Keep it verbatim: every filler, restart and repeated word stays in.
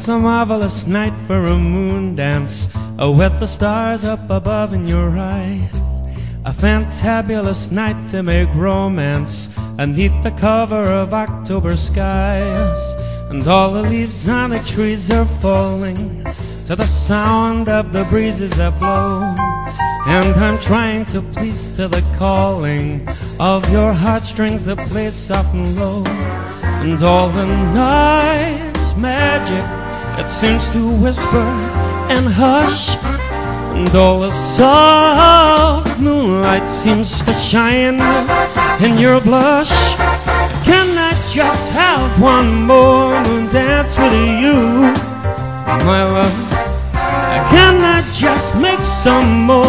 It's a marvelous night for a moon dance, uh, with the stars up above in your eyes. A fantabulous night to make romance beneath the cover of October skies. And all the leaves on the trees are falling to the sound of the breezes that blow. And I'm trying to please to the calling of your heartstrings that play soft and low. And all the night's magic, it seems to whisper and hush. And all the soft moonlight seems to shine in your blush. Can I just have one more moon dance with you, my love? Can I just make some more